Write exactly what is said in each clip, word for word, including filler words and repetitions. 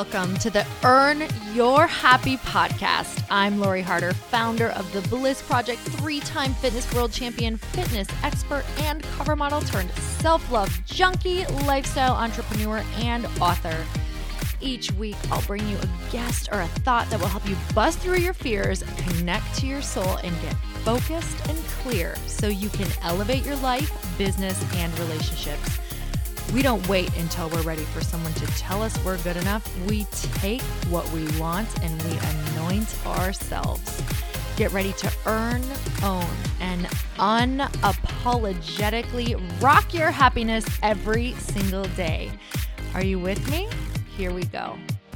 welcome to the Earn Your Happy podcast. I'm Lori Harder, founder of the Bliss Project, three-time fitness world champion, fitness expert, and cover model turned self-love junkie, lifestyle entrepreneur, and author. Each week, I'll bring you a guest or a thought that will help you bust through your fears, connect to your soul, and get focused and clear so you can elevate your life, business, and relationships. We don't wait until we're ready for someone to tell us we're good enough. We take what we want and we anoint ourselves. Get ready to earn, own, and unapologetically rock your happiness every single day. Are you with me? Here we go.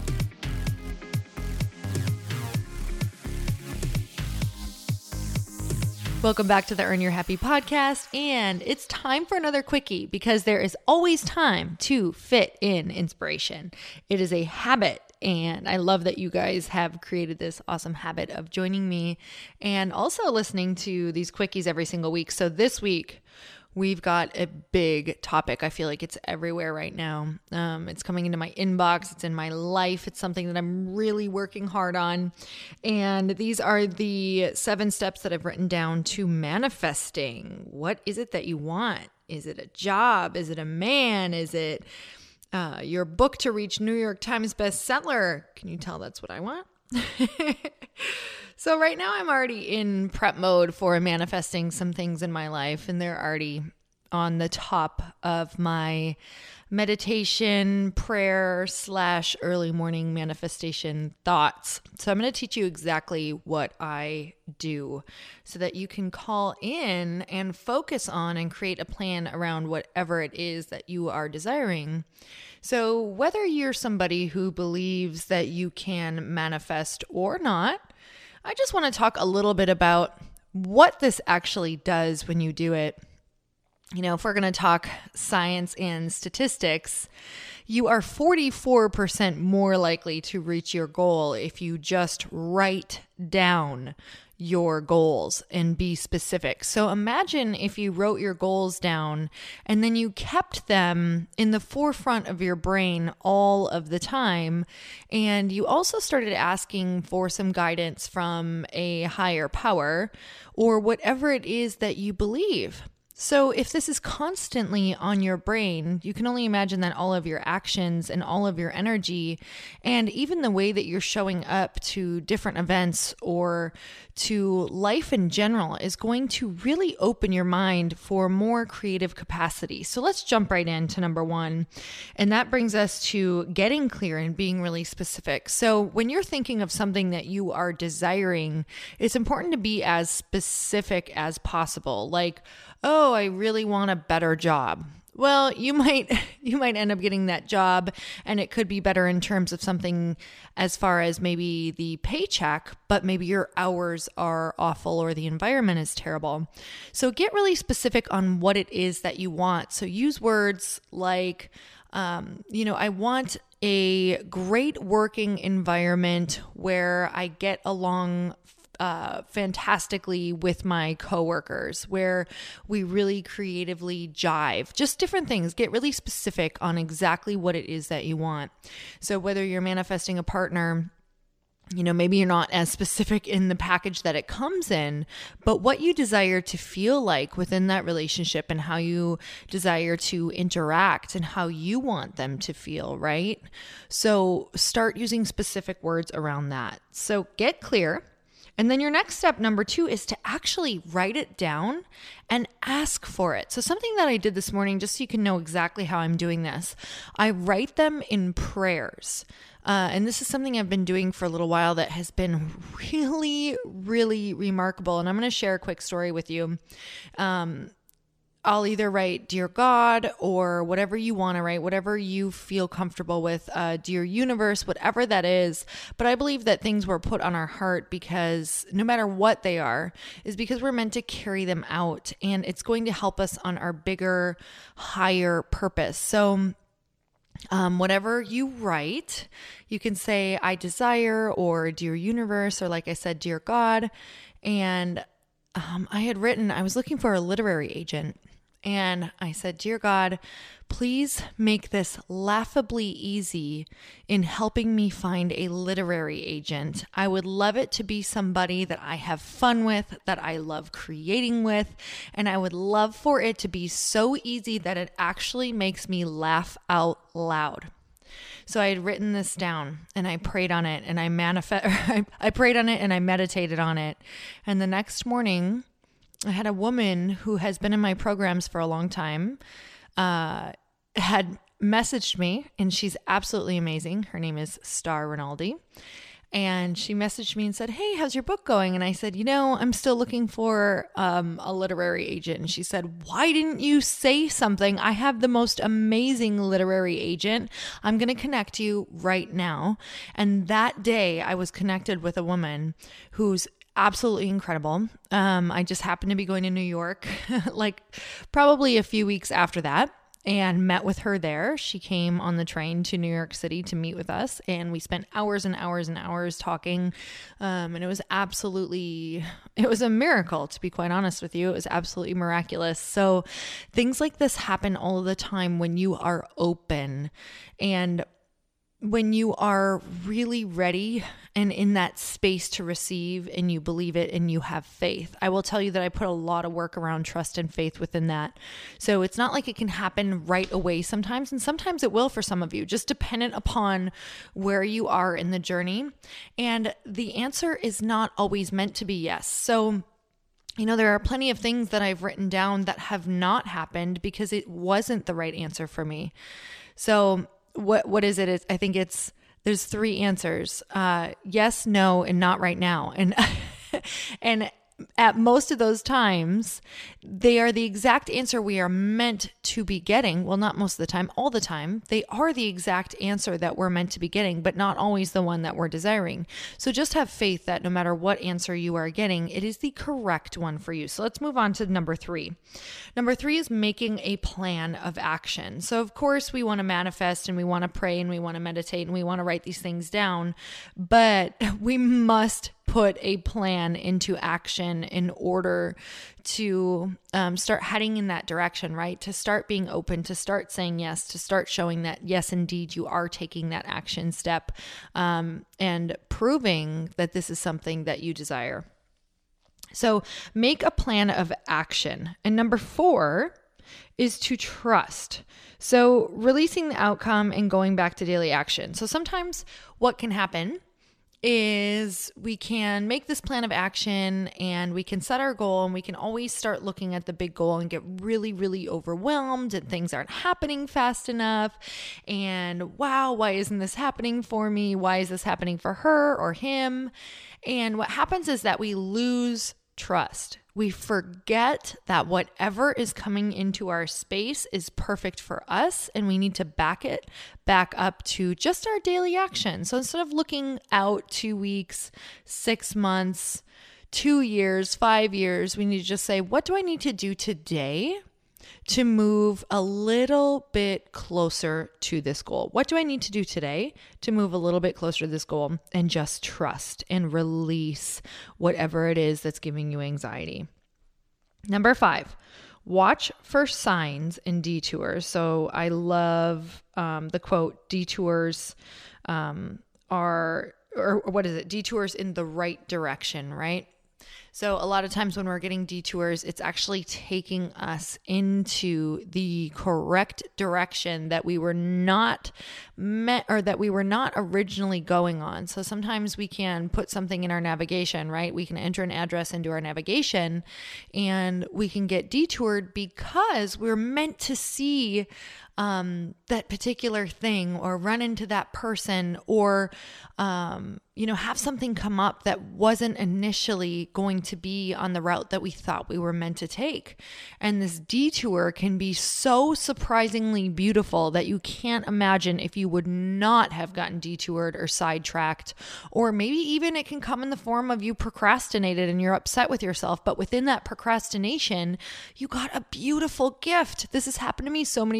Welcome back to the Earn Your Happy podcast, and it's time for another quickie because there is always time to fit in inspiration. It is a habit, and I love that you guys have created this awesome habit of joining me and also listening to these quickies every single week. So this week, we've got a big topic. I feel like it's everywhere right now. Um, it's coming into my inbox. It's in my life. It's something that I'm really working hard on. And these are the seven steps that I've written down to manifesting. What is it that you want? Is it a job? Is it a man? Is it uh, your book to reach New York Times bestseller? Can you tell that's what I want? So right now I'm already in prep mode for manifesting some things in my life, and they're already on the top of my meditation, prayer, slash early morning manifestation thoughts. So I'm going to teach you exactly what I do so that you can call in and focus on and create a plan around whatever it is that you are desiring. So whether you're somebody who believes that you can manifest or not, I just want to talk a little bit about what this actually does when you do it. You know, if we're going to talk science and statistics, you are forty-four percent more likely to reach your goal if you just write down your goals and be specific. So imagine if you wrote your goals down and then you kept them in the forefront of your brain all of the time. And you also started asking for some guidance from a higher power or whatever it is that you believe. So if this is constantly on your brain, you can only imagine that all of your actions and all of your energy and even the way that you're showing up to different events or to life in general is going to really open your mind for more creative capacity. So let's jump right into number one. And that brings us to getting clear and being really specific. So when you're thinking of something that you are desiring, it's important to be as specific as possible. Like, oh, I really want a better job. Well, you might you might end up getting that job and it could be better in terms of something as far as maybe the paycheck, but maybe your hours are awful or the environment is terrible. So get really specific on what it is that you want. So use words like, um, you know, I want a great working environment where I get along Uh, fantastically with my coworkers, where we really creatively jive, just different things. Get really specific on exactly what it is that you want. So whether you're manifesting a partner, you know, maybe you're not as specific in the package that it comes in, but what you desire to feel like within that relationship and how you desire to interact and how you want them to feel, right? So start using specific words around that. So get clear. And then your next step, number two, is to actually write it down and ask for it. So something that I did this morning, just so you can know exactly how I'm doing this, I write them in prayers. Uh, and this is something I've been doing for a little while that has been really, really remarkable. And I'm going to share a quick story with you. Um, I'll either write Dear God or whatever you want to write, whatever you feel comfortable with, uh, Dear Universe, whatever that is. But I believe that things were put on our heart because no matter what they are, is because we're meant to carry them out and it's going to help us on our bigger, higher purpose. So Um, whatever you write, you can say, I desire, or Dear Universe, or like I said, Dear God. And um, I had written, I was looking for a literary agent. And I said, dear God, please make this laughably easy in helping me find a literary agent. I would love it to be somebody that I have fun with, that I love creating with, and I would love for it to be so easy that it actually makes me laugh out loud. So I had written this down and I prayed on it and I manifest, I, I prayed on it and I meditated on it. And the next morning, I had a woman who has been in my programs for a long time, uh, had messaged me, and she's absolutely amazing. Her name is Star Rinaldi. And she messaged me and said, hey, how's your book going? And I said, you know, I'm still looking for um, a literary agent. And she said, why didn't you say something? I have the most amazing literary agent. I'm going to connect you right now. And that day I was connected with a woman who's absolutely incredible. Um, I just happened to be going to New York, like probably a few weeks after that, and met with her there. She came on the train to New York City to meet with us, and we spent hours and hours and hours talking. Um, and it was absolutely, it was a miracle, to be quite honest with you. It was absolutely miraculous. So things like this happen all the time when you are open and when you are really ready and in that space to receive, and you believe it and you have faith. I will tell you that I put a lot of work around trust and faith within that. So it's not like it can happen right away sometimes, and sometimes it will for some of you, just dependent upon where you are in the journey. And the answer is not always meant to be yes. So you know, there are plenty of things that I've written down that have not happened because it wasn't the right answer for me. So What what is it? It's, I think it's there's three answers: uh, yes, no, and not right now. And and at most of those times, they are the exact answer we are meant to be getting. Well, not most of the time, all the time. They are the exact answer that we're meant to be getting, but not always the one that we're desiring. So just have faith that no matter what answer you are getting, it is the correct one for you. So let's move on to number three. Number three is making a plan of action. So of course we want to manifest and we want to pray and we want to meditate and we want to write these things down, but we must put a plan into action in order to um, start heading in that direction, right? To start being open, to start saying yes, to start showing that, yes, indeed, you are taking that action step um, and proving that this is something that you desire. So make a plan of action. And number four is to trust. So releasing the outcome and going back to daily action. So sometimes what can happen is we can make this plan of action and we can set our goal, and we can always start looking at the big goal and get really, really overwhelmed and things aren't happening fast enough. And wow, why isn't this happening for me? Why is this happening for her or him? And what happens is that we lose trust. We forget that whatever is coming into our space is perfect for us, and we need to back it back up to just our daily action. So instead of looking out two weeks, six months, two years, five years, we need to just say, what do I need to do today to move a little bit closer to this goal? What do I need to do today to move a little bit closer to this goal? And just trust and release whatever it is that's giving you anxiety. Number five, watch for signs and detours. So I love um, the quote, detours um, are, or what is it? Detours in the right direction, right? So a lot of times when we're getting detours, it's actually taking us into the correct direction that we were not met or that we were not originally going on. So sometimes we can put something in our navigation, right? We can enter an address into our navigation and we can get detoured because we're meant to see um, that particular thing or run into that person or, um, you know, have something come up that wasn't initially going to be on the route that we thought we were meant to take. And this detour can be so surprisingly beautiful that you can't imagine if you would not have gotten detoured or sidetracked, or maybe even it can come in the form of you procrastinated and you're upset with yourself. But within that procrastination, you got a beautiful gift. This has happened to me so many times where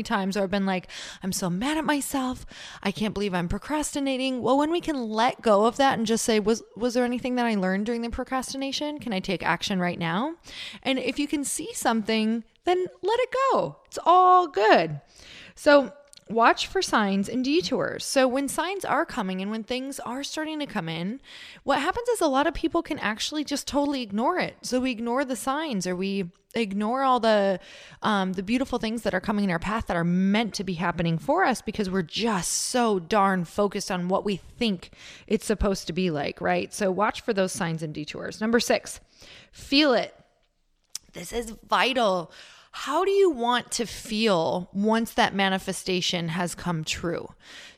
or been like, I'm so mad at myself. I can't believe I'm procrastinating. Well, when we can let go of that and just say, was, was there anything that I learned during the procrastination? Can I take action right now? And if you can see something, then let it go. It's all good. So watch for signs and detours. So when signs are coming and when things are starting to come in, what happens is a lot of people can actually just totally ignore it. So we ignore the signs, or we ignore all the um, the beautiful things that are coming in our path that are meant to be happening for us, because we're just so darn focused on what we think it's supposed to be like, right? So watch for those signs and detours. Number six, feel it. This is vital. How do you want to feel once that manifestation has come true?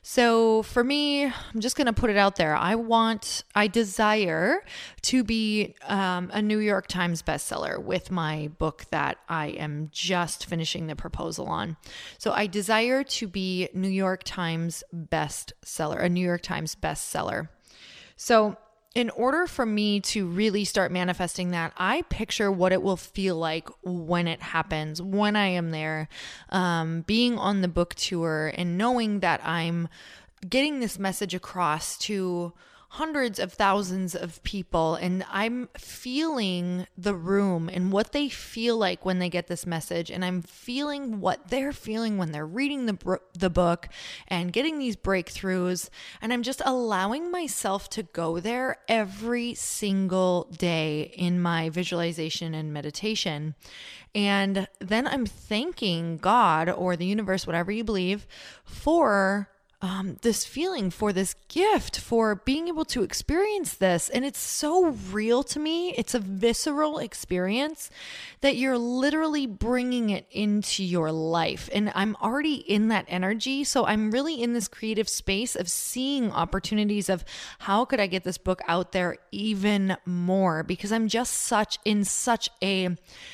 So for me, I'm just going to put it out there. I want, I desire to be um, a New York Times bestseller with my book that I am just finishing the proposal on. So I desire to be New York Times bestseller, a New York Times bestseller. So in order for me to really start manifesting that, I picture what it will feel like when it happens, when I am there, um, being on the book tour and knowing that I'm getting this message across to hundreds of thousands of people, and I'm feeling the room and what they feel like when they get this message, and I'm feeling what they're feeling when they're reading the br- the book and getting these breakthroughs, and I'm just allowing myself to go there every single day in my visualization and meditation. And then I'm thanking God or the universe, whatever you believe, for Um, this feeling, for this gift, for being able to experience this. And it's so real to me. It's a visceral experience that you're literally bringing it into your life. And I'm already in that energy. So I'm really in this creative space of seeing opportunities of how could I get this book out there even more, because I'm just such in such a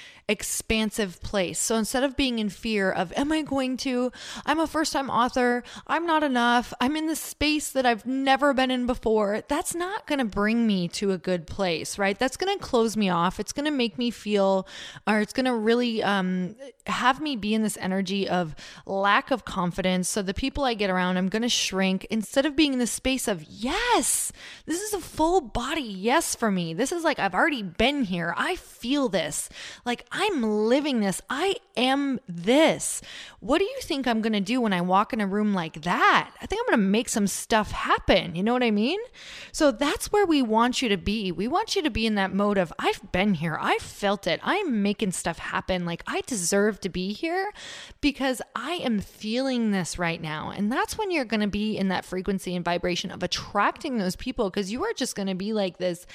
expansive place. So instead of being in fear of, am I going to, I'm a first time author, I'm not enough, I'm in this space that I've never been in before, that's not going to bring me to a good place, right? That's going to close me off. It's going to make me feel, or it's going to really um, have me be in this energy of lack of confidence. So the people I get around, I'm going to shrink instead of being in this space of, yes, this is a full body yes for me. This is like, I've already been here. I feel this. Like, I'm living this. I am this. What do you think I'm going to do when I walk in a room like that? I think I'm going to make some stuff happen. You know what I mean? So that's where we want you to be. We want you to be in that mode of, I've been here. I've felt it. I'm making stuff happen. Like, I deserve to be here because I am feeling this right now. And that's when you're going to be in that frequency and vibration of attracting those people, because you are just going to be like this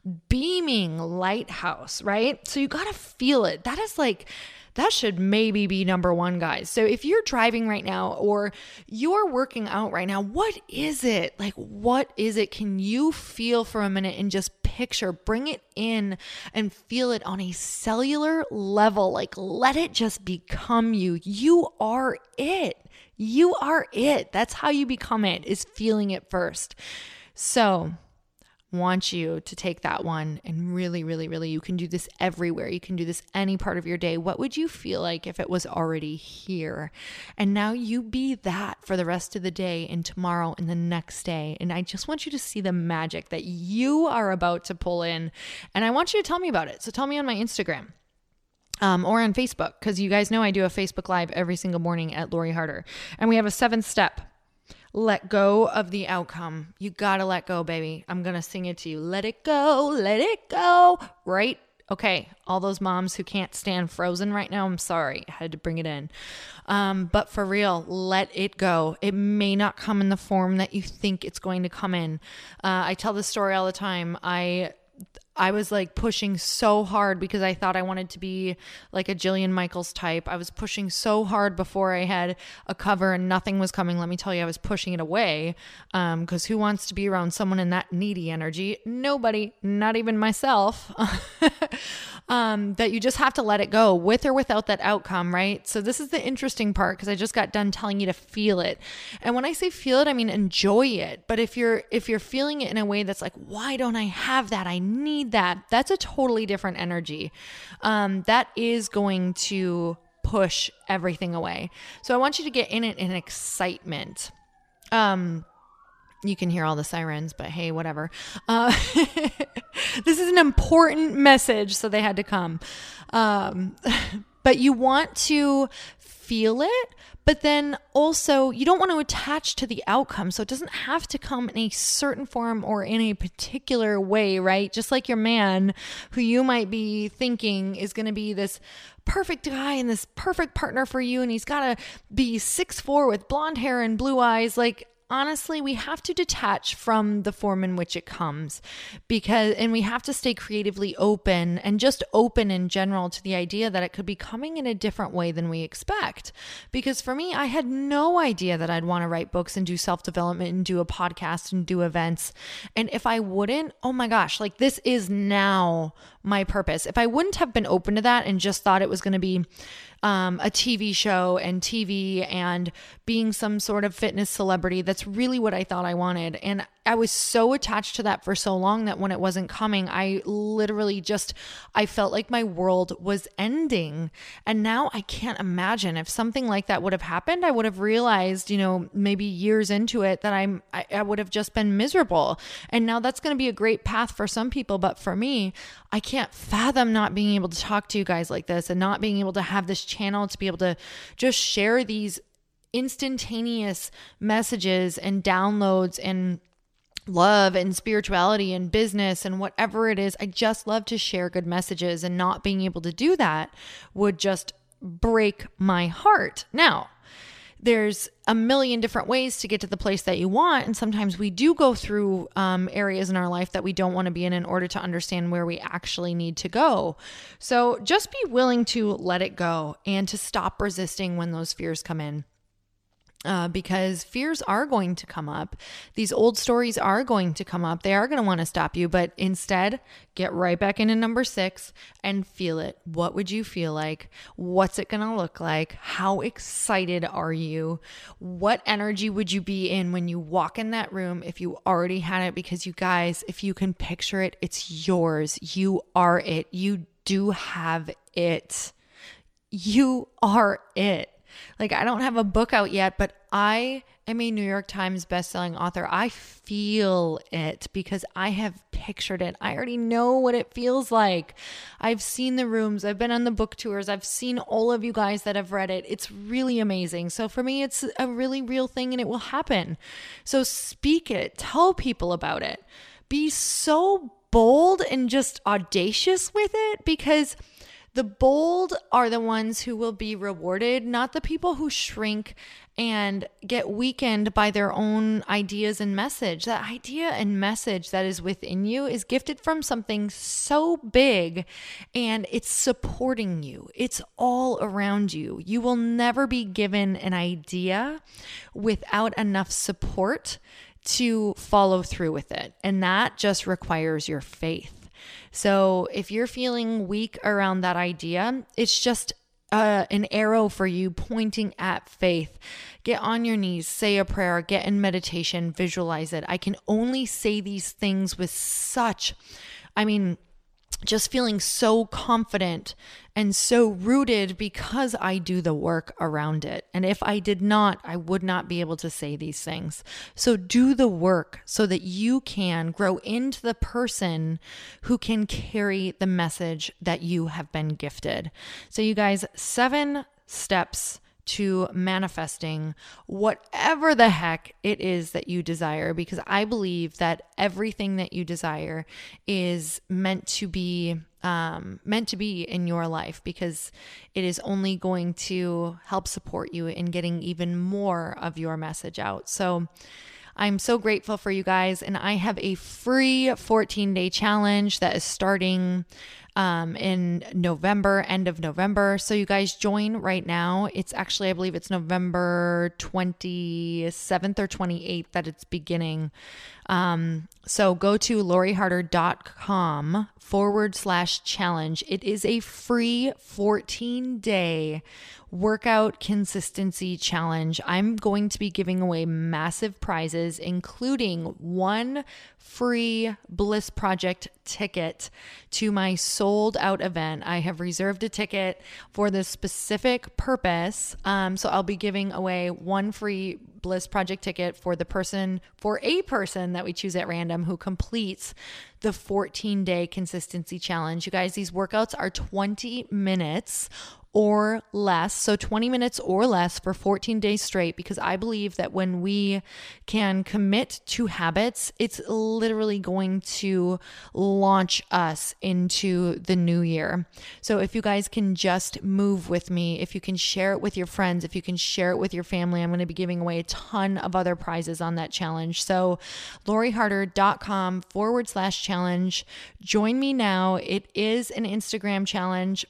beaming lighthouse, right? So you got to feel it. That is like, that should maybe be number one, guys. So if you're driving right now or you're working out right now, what is it? Like, what is it? Can you feel for a minute and just picture, bring it in and feel it on a cellular level? Like, let it just become you. You are it. You are it. That's how you become it, is feeling it first. So want you to take that one and really, really, really, you can do this everywhere. You can do this any part of your day. What would you feel like if it was already here? And now you be that for the rest of the day and tomorrow and the next day. And I just want you to see the magic that you are about to pull in. And I want you to tell me about it. So tell me on my Instagram. Um, or on Facebook, because you guys know I do a Facebook Live every single morning at Lori Harder. And we have a seventh step. Let go of the outcome. You gotta let go, baby. I'm gonna sing it to you. Let it go, let it go. Right? Okay. All those moms who can't stand Frozen right now, I'm sorry. I had to bring it in. Um, but for real, let it go. It may not come in the form that you think it's going to come in. Uh, I tell this story all the time. I I was like pushing so hard because I thought I wanted to be like a Jillian Michaels type. I was pushing so hard before I had a cover and nothing was coming. Let me tell you, I was pushing it away um, because who wants to be around someone in that needy energy? Nobody, not even myself. um, that you just have to let it go with or without that outcome, right? So this is the interesting part, because I just got done telling you to feel it. And when I say feel it, I mean enjoy it. But if you're if you're feeling it in a way that's like, why don't I have that? I need that. That's a totally different energy. Um, that is going to push everything away. So I want you to get in it in excitement. Um, you can hear all the sirens, but hey, whatever. Uh, this is an important message, so they had to come. Um, but you want to feel it, but then also you don't want to attach to the outcome. So it doesn't have to come in a certain form or in a particular way, right? Just like your man who you might be thinking is going to be this perfect guy and this perfect partner for you. And he's got to be six foot four with blonde hair and blue eyes. Like, honestly, we have to detach from the form in which it comes because, and we have to stay creatively open and just open in general to the idea that it could be coming in a different way than we expect. Because for me, I had no idea that I'd want to write books and do self-development and do a podcast and do events. And if I wouldn't, oh my gosh, like this is now my purpose. If I wouldn't have been open to that and just thought it was going to be Um, a T V show and T V and being some sort of fitness celebrity, that's really what I thought I wanted. And I was so attached to that for so long that when it wasn't coming, I literally just, I felt like my world was ending. And now I can't imagine if something like that would have happened. I would have realized, you know, maybe years into it that I'm, I, I would have just been miserable. And now that's going to be a great path for some people. But for me, I can't fathom not being able to talk to you guys like this and not being able to have this channel to be able to just share these instantaneous messages and downloads and love and spirituality and business and whatever it is. I just love to share good messages, and not being able to do that would just break my heart. Now, there's a million different ways to get to the place that you want. And sometimes we do go through um, areas in our life that we don't want to be in in order to understand where we actually need to go. So just be willing to let it go and to stop resisting when those fears come in. Uh, because fears are going to come up. These old stories are going to come up. They are going to want to stop you, but instead get right back into number six and feel it. What would you feel like? What's it going to look like? How excited are you? What energy would you be in when you walk in that room if you already had it? Because you guys, if you can picture it, it's yours. You are it. You do have it. You are it. Like, I don't have a book out yet, but I am a New York Times bestselling author. I feel it because I have pictured it. I already know what it feels like. I've seen the rooms. I've been on the book tours. I've seen all of you guys that have read it. It's really amazing. So for me, it's a really real thing and it will happen. So speak it. Tell people about it. Be so bold and just audacious with it, because the bold are the ones who will be rewarded, not the people who shrink and get weakened by their own ideas and message. That idea and message that is within you is gifted from something so big, and it's supporting you. It's all around you. You will never be given an idea without enough support to follow through with it. And that just requires your faith. So if you're feeling weak around that idea, it's just uh, an arrow for you pointing at faith. Get on your knees, say a prayer, get in meditation, visualize it. I can only say these things with such, I mean, just feeling so confident and so rooted because I do the work around it. And if I did not, I would not be able to say these things. So do the work so that you can grow into the person who can carry the message that you have been gifted. So you guys, seven steps to manifesting whatever the heck it is that you desire, because I believe that everything that you desire is meant to be um, meant to be in your life, because it is only going to help support you in getting even more of your message out. So I'm so grateful for you guys, and I have a free fourteen day challenge that is starting um, in November, end of November. So you guys join right now. It's actually, I believe it's November twenty-seventh or twenty-eighth that it's beginning. Um, so go to loriharder.com forward slash challenge. It is a free fourteen day workout consistency challenge. I'm going to be giving away massive prizes, including one free Bliss Project ticket to my sold out event. I have reserved a ticket for this specific purpose. Um, so I'll be giving away one free Bliss Project ticket for the person, for a person that we choose at random who completes the fourteen day consistency challenge. You guys, these workouts are twenty minutes or less. So twenty minutes or less for fourteen days straight, because I believe that when we can commit to habits, it's literally going to launch us into the new year. So if you guys can just move with me, if you can share it with your friends, if you can share it with your family, I'm going to be giving away a ton of other prizes on that challenge. So loriharder.com forward slash challenge. Join me now. It is an Instagram challenge.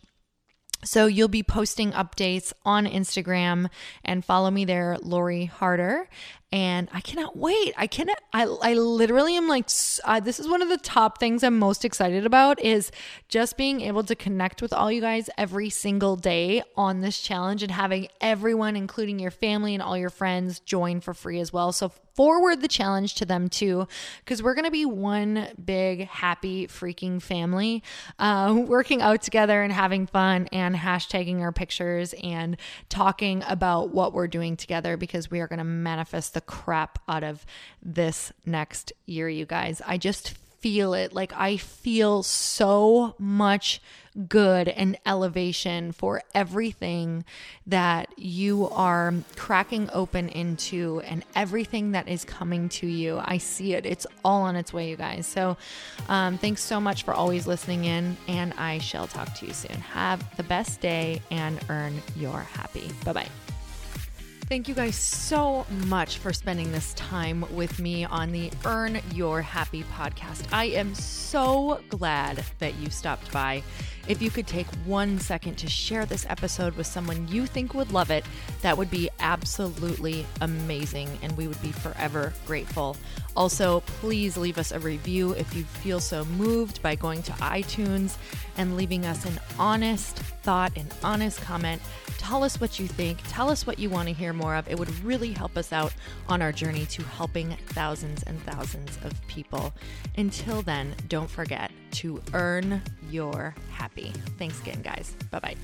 So you'll be posting updates on Instagram, and follow me there, Lori Harder. And I cannot wait. I cannot, I, I literally am like, uh, this is one of the top things I'm most excited about, is just being able to connect with all you guys every single day on this challenge, and having everyone, including your family and all your friends, join for free as well. So forward the challenge to them too, because we're going to be one big, happy, freaking family, uh, working out together and having fun and hashtagging our pictures and talking about what we're doing together, because we are going to manifest the crap out of this next year, you guys. I just feel it. Like, I feel so much good and elevation for everything that you are cracking open into and everything that is coming to you. I see it. It's all on its way, you guys. So um, thanks so much for always listening in, and I shall talk to you soon. Have the best day and earn your happy. Bye-bye. Thank you guys so much for spending this time with me on the Earn Your Happy podcast. I am so glad that you stopped by. If you could take one second to share this episode with someone you think would love it, that would be absolutely amazing, and we would be forever grateful. Also, please leave us a review if you feel so moved by going to iTunes and leaving us an honest thought, an honest comment. Tell us what you think. Tell us what you want to hear more of. It would really help us out on our journey to helping thousands and thousands of people. Until then, don't forget to earn your happy. Thanks again, guys. Bye-bye.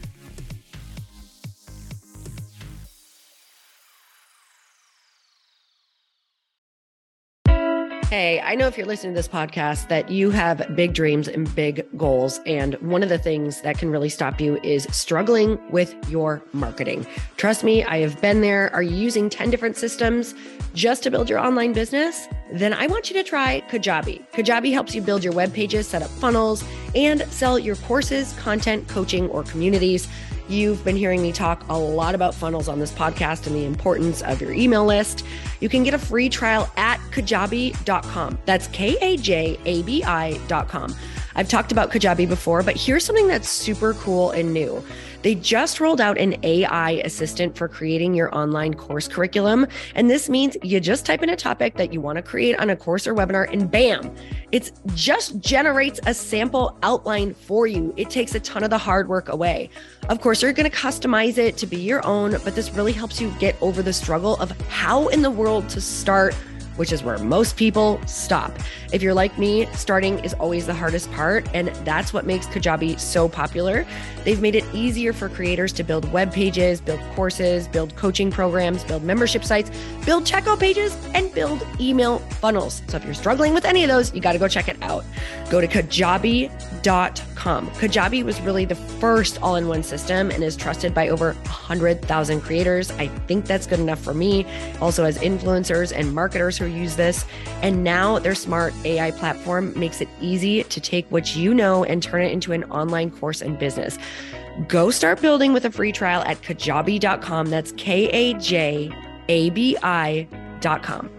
Hey, I know if you're listening to this podcast that you have big dreams and big goals. And one of the things that can really stop you is struggling with your marketing. Trust me, I have been there. Are you using ten different systems just to build your online business? Then I want you to try Kajabi. Kajabi helps you build your web pages, set up funnels, and sell your courses, content, coaching, or communities. You've been hearing me talk a lot about funnels on this podcast and the importance of your email list. You can get a free trial at kajabi dot com. That's K A J A B I dot com. I've talked about Kajabi before, but here's something that's super cool and new. They just rolled out an A I assistant for creating your online course curriculum. And this means you just type in a topic that you want to create on a course or webinar, and bam, it just generates a sample outline for you. It takes a ton of the hard work away. Of course, you're going to customize it to be your own, but this really helps you get over the struggle of how in the world to start, which is where most people stop. If you're like me, starting is always the hardest part, and that's what makes Kajabi so popular. They've made it easier for creators to build web pages, build courses, build coaching programs, build membership sites, build checkout pages, and build email funnels. So if you're struggling with any of those, you got to go check it out. Go to kajabi dot com. Kajabi was really the first all-in-one system and is trusted by over one hundred thousand creators. I think that's good enough for me. Also, as influencers and marketers who use this. And now their smart A I platform makes it easy to take what you know and turn it into an online course and business. Go start building with a free trial at kajabi dot com. That's K A J A B I dot com.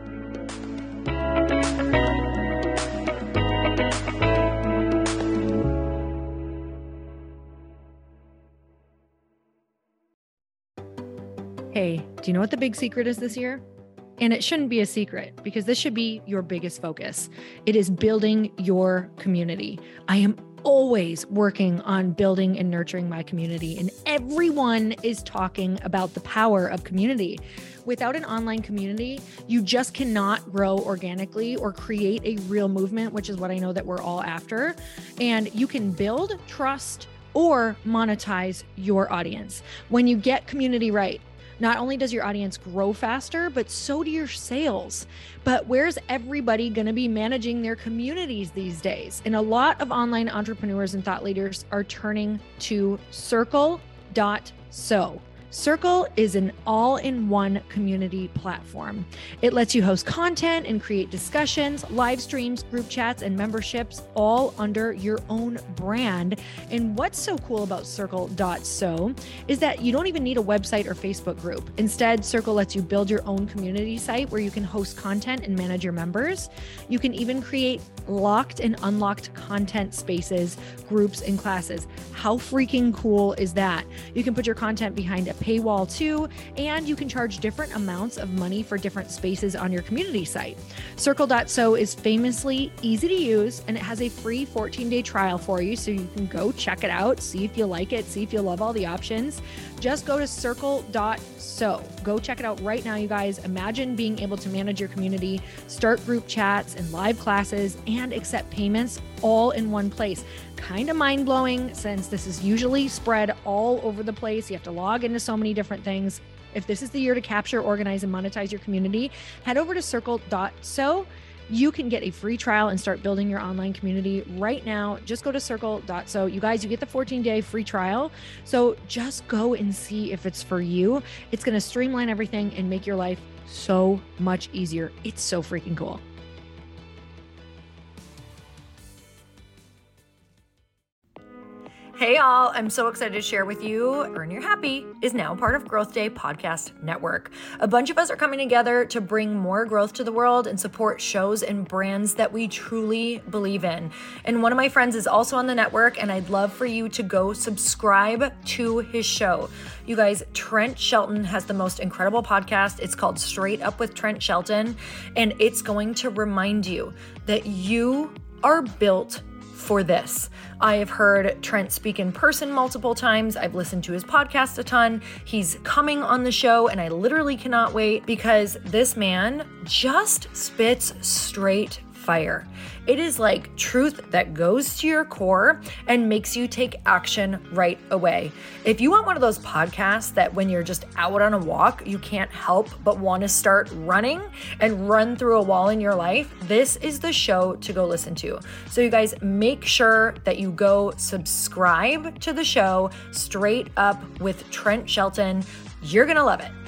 Hey, do you know what the big secret is this year? And it shouldn't be a secret, because this should be your biggest focus. It is building your community. I am always working on building and nurturing my community, and everyone is talking about the power of community. Without an online community, you just cannot grow organically or create a real movement, which is what I know that we're all after. And you can build trust or monetize your audience. When you get community right, not only does your audience grow faster, but so do your sales. But where's everybody going to be managing their communities these days? And a lot of online entrepreneurs and thought leaders are turning to Circle dot so. Circle is an all-in-one community platform. It lets you host content and create discussions, live streams, group chats, and memberships all under your own brand. And what's so cool about Circle dot so is that you don't even need a website or Facebook group. Instead, Circle lets you build your own community site where you can host content and manage your members. You can even create locked and unlocked content spaces, groups, and classes. How freaking cool is that? You can put your content behind a paywall too, and you can charge different amounts of money for different spaces on your community site. Circle dot so is famously easy to use, and it has a free fourteen day trial for you, so you can go check it out, see if you like it, see if you love all the options. Just go to Circle dot so. Go check it out right now, you guys. Imagine being able to manage your community, start group chats and live classes, and accept payments all in one place. Kind of mind-blowing, since this is usually spread all over the place. You have to log into so many different things. If this is the year to capture, organize, and monetize your community, head over to Circle dot so. You can get a free trial and start building your online community right now. Just go to Circle dot so. You guys, you get the fourteen day free trial. So just go and see if it's for you. It's going to streamline everything and make your life so much easier. It's so freaking cool. Hey all, I'm so excited to share with you, Earn Your Happy is now part of Growth Day Podcast Network. A bunch of us are coming together to bring more growth to the world and support shows and brands that we truly believe in. And one of my friends is also on the network, and I'd love for you to go subscribe to his show. You guys, Trent Shelton has the most incredible podcast. It's called Straight Up with Trent Shelton, and it's going to remind you that you are built for this. I have heard Trent speak in person multiple times. I've listened to his podcast a ton. He's coming on the show, and I literally cannot wait because this man just spits straight fire. It is like truth that goes to your core and makes you take action right away. If you want one of those podcasts that when you're just out on a walk, you can't help but want to start running and run through a wall in your life, this is the show to go listen to. So you guys, make sure that you go subscribe to the show, Straight Up with Trent Shelton. You're going to love it.